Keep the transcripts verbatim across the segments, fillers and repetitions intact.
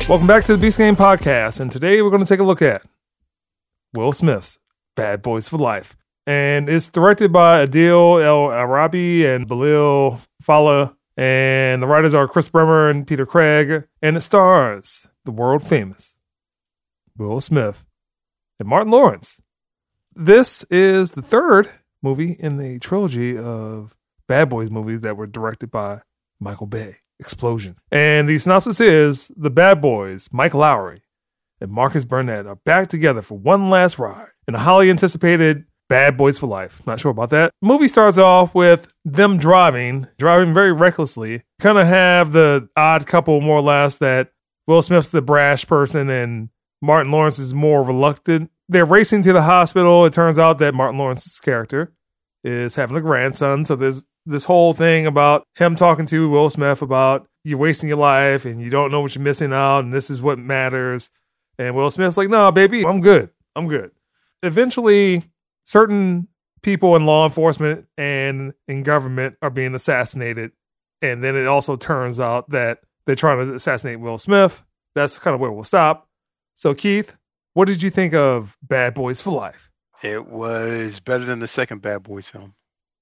Welcome back to the Beast Game Podcast, and today we're going to take a look at Will Smith's Bad Boys for Life. And it's directed by Adil El Arabi and Balil Fala, and the writers are Chris Bremer and Peter Craig, and it stars the world-famous Will Smith and Martin Lawrence. This is the third movie in the trilogy of Bad Boys movies that were directed by Michael Bay. Explosion. And the synopsis is the Bad Boys, Mike Lowrey and Marcus Burnett, are back together for one last ride in a highly anticipated Bad Boys for Life. Not sure about that. The movie starts off with them driving, driving very recklessly. Kind of have the odd couple, more or less, that Will Smith's the brash person and Martin Lawrence is more reluctant. They're racing to the hospital. It turns out that Martin Lawrence's character is having a grandson. So there's this whole thing about him talking to Will Smith about you're wasting your life and you don't know what you're missing out and this is what matters. And Will Smith's like, no, baby, I'm good. I'm good. Eventually, certain people in law enforcement and in government are being assassinated. And then it also turns out that they're trying to assassinate Will Smith. That's kind of where we'll stop. So, Keith, what did you think of Bad Boys for Life? It was better than the second Bad Boys film.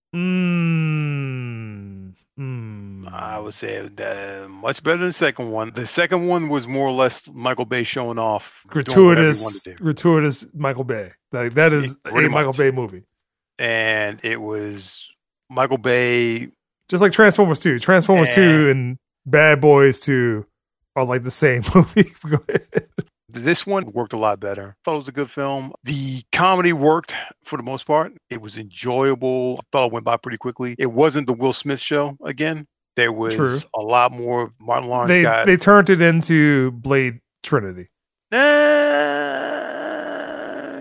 Mm, mm. I would say uh, much better than the second one. The second one was more or less Michael Bay showing off. Gratuitous, gratuitous Michael Bay. Like that is yeah, a Michael Bay movie. And it was Michael Bay. Just like Transformers two. Transformers and two and Bad Boys two are like the same movie. Go ahead. This one worked a lot better. I thought it was a good film. The comedy worked for the most part. It was enjoyable. I thought it went by pretty quickly. It wasn't the Will Smith show again. There was True. a lot more Martin Lawrence. They got, they turned it into Blade Trinity. Uh,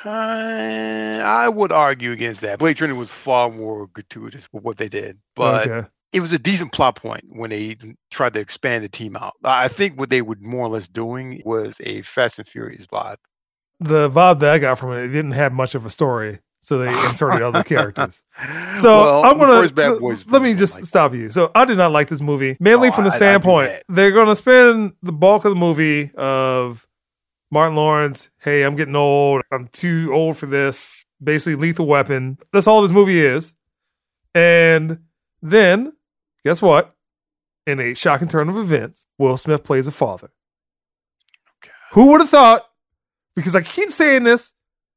kind, I would argue against that. Blade Trinity was far more gratuitous with what they did. But okay. It was a decent plot point when they tried to expand the team out. I think what they were more or less doing was a Fast and Furious vibe. The vibe that I got from it, it didn't have much of a story, so they inserted other characters. So well, I'm gonna let, let me just like stop you. So I did not like this movie, mainly oh, from the I, standpoint I they're gonna spend the bulk of the movie of Martin Lawrence. Hey, I'm getting old. I'm too old for this. Basically, Lethal Weapon. That's all this movie is. And then, guess what? In a shocking turn of events, Will Smith plays a father. Okay. Who would have thought, because I keep saying this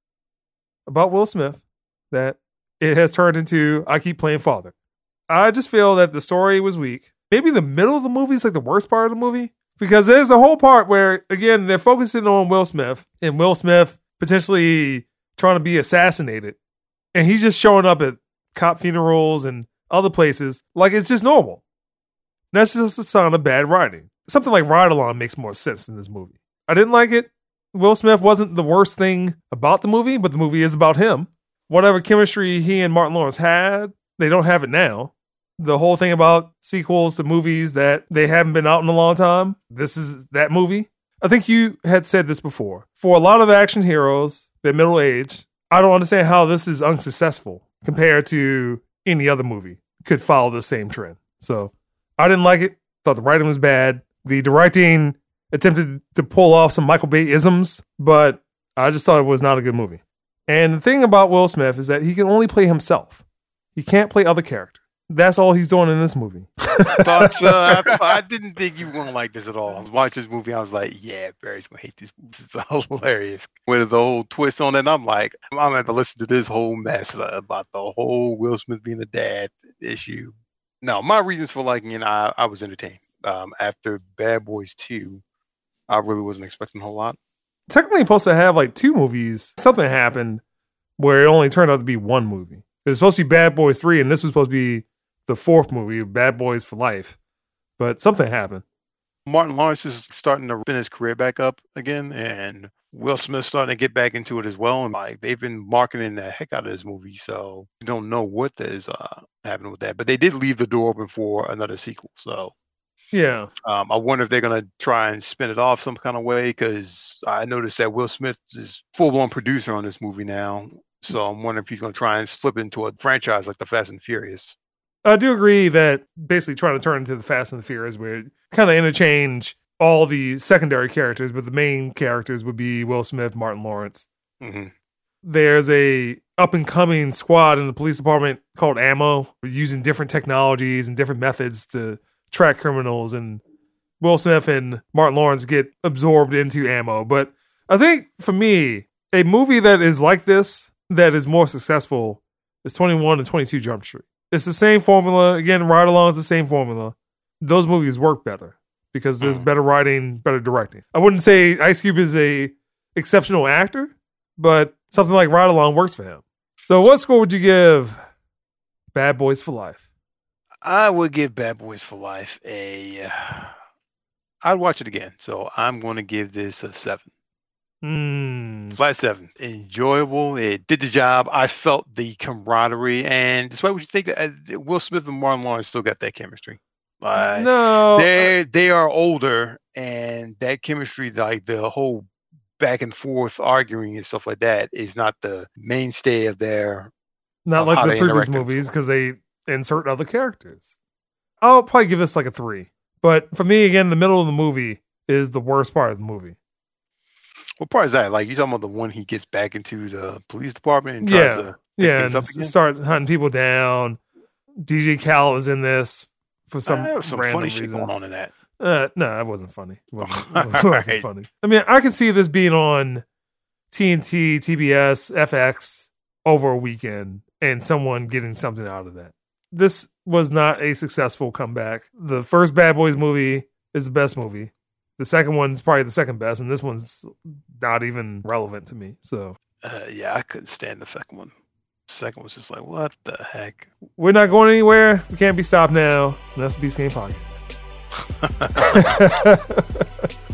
about Will Smith, that it has turned into, I keep playing father. I just feel that the story was weak. Maybe the middle of the movie is like the worst part of the movie, because there's a whole part where, again, they're focusing on Will Smith, and Will Smith potentially trying to be assassinated. And he's just showing up at cop funerals and other places like it's just normal. And that's just a sign of bad writing. Something like Ride Along makes more sense in this movie. I didn't like it. Will Smith wasn't the worst thing about the movie, but the movie is about him. Whatever chemistry he and Martin Lawrence had, they don't have it now. The whole thing about sequels to movies that they haven't been out in a long time, this is that movie. I think you had said this before. For a lot of action heroes, they're middle aged. I don't understand how this is unsuccessful compared to any other movie could follow the same trend. So I didn't like it. Thought the writing was bad. The directing attempted to pull off some Michael Bay isms, but I just thought it was not a good movie. And the thing about Will Smith is that he can only play himself. He can't play other characters. That's all he's doing in this movie. But uh, I, I didn't think you were going to like this at all. I was watching this movie. I was like, yeah, Barry's going to hate this movie. This is hilarious. With the whole twist on it, I'm like, I'm going to have to listen to this whole mess uh, about the whole Will Smith being a dad issue. No, my reasons for liking it, I, I was entertained. Um, after Bad Boys two, I really wasn't expecting a whole lot. Technically supposed to have like two movies. Something happened where it only turned out to be one movie. It was supposed to be Bad Boys three, and this was supposed to be the fourth movie, Bad Boys for Life. But something happened. Martin Lawrence is starting to spin his career back up again, and Will Smith's starting to get back into it as well. And like they've been marketing the heck out of this movie, so we don't know what is uh, happening with that. But they did leave the door open for another sequel. So yeah, um, I wonder if they're gonna try and spin it off some kind of way, because I noticed that Will Smith is full-blown producer on this movie now. So I'm wondering if he's gonna try and flip it into a franchise like the Fast and Furious. I do agree that basically trying to turn into the Fast and the Furious, where kind of interchange all the secondary characters, but the main characters would be Will Smith, Martin Lawrence. Mm-hmm. There's a up-and-coming squad in the police department called Ammo, using different technologies and different methods to track criminals, and Will Smith and Martin Lawrence get absorbed into Ammo. But I think, for me, a movie that is like this, that is more successful, is twenty-one and twenty-two Jump Street. It's the same formula. Again, Ride Along is the same formula. Those movies work better because there's better writing, better directing. I wouldn't say Ice Cube is a exceptional actor, but something like Ride Along works for him. So what score would you give Bad Boys for Life? I would give Bad Boys for Life a... Uh, I'd watch it again. So I'm going to give this a seven. Mm. Flat seven. Enjoyable. It did the job. I felt the camaraderie. And despite what you think, that uh, Will Smith and Martin Lawrence still got that chemistry. Uh, no. They they are older, and that chemistry, like the whole back and forth arguing and stuff like that, is not the mainstay of their. Not like the previous movies, because they insert other characters. I'll probably give this like a three. But for me, again, the middle of the movie is the worst part of the movie. What part is that? Like, you talking about the one he gets back into the police department and yeah. tries to yeah, and start hunting people down. D J Khaled is in this for some, uh, there was some random funny reason. Shit going on in that. Uh, no, that wasn't funny. It wasn't, it wasn't, it wasn't right. funny. I mean, I can see this being on T N T, T B S, F X over a weekend and someone getting something out of that. This was not a successful comeback. The first Bad Boys movie is the best movie. The second one's probably the second best, and this one's not even relevant to me. So, uh, yeah, I couldn't stand the second one. The second was just like, what the heck? We're not going anywhere. We can't be stopped now. And that's the Beast Game Podcast.